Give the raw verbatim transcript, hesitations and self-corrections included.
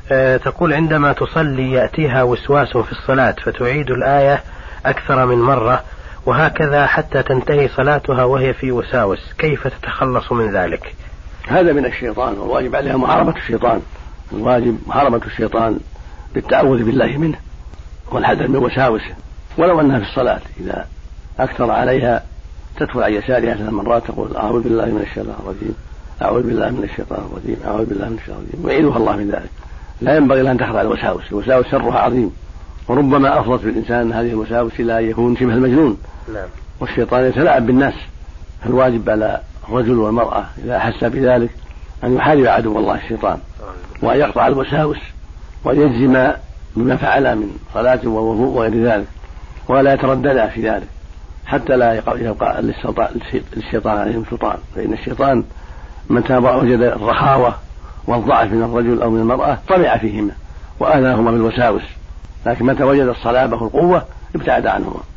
أه تقول عندما تصلي يأتيها وسواس في الصلاة فتعيد الآية أكثر من مرة وهكذا حتى تنتهي صلاتها وهي في وساوس، كيف تتخلص من ذلك؟ هذا من الشيطان، والواجب عليها محاربة الشيطان، الواجب محاربة الشيطان بالتعوذ بالله منه والحذر من وساوسه، ولو أنها في الصلاة إذا أكثر عليها تدخل عن يسارها ثلاث مرات تقول أعوذ بالله من الشيطان الرجيم، أعوذ بالله من الشيطان الرجيم، أعوذ بالله من الشيطان الرجيم، ويعيذها الله من ذلك. لا ينبغي لها أن تخضع الوساوس، الوساوس شرها عظيم، وربما أفضت بالإنسان هذه الوساوس إلى أن يكون شبه المجنون. نعم. والشيطان يتلاعب بالناس، فالواجب على الرجل والمرأة إذا أحس بذلك أن يحارب عدو الله الشيطان، وأن يقطع الوساوس وأن يجزم بما فعل من صلاة ووضوء وغير ذلك، ولا يتردد في ذلك حتى لا يبقى للشيطان عليهم سلطان، فإن الشيطان متى وجد الرخاوة والضعف من الرجل أو من المرأة طمع فيهما وآذاهما بالوساوس، لكن متى وجد الصلابة والقوة ابتعد عنهما.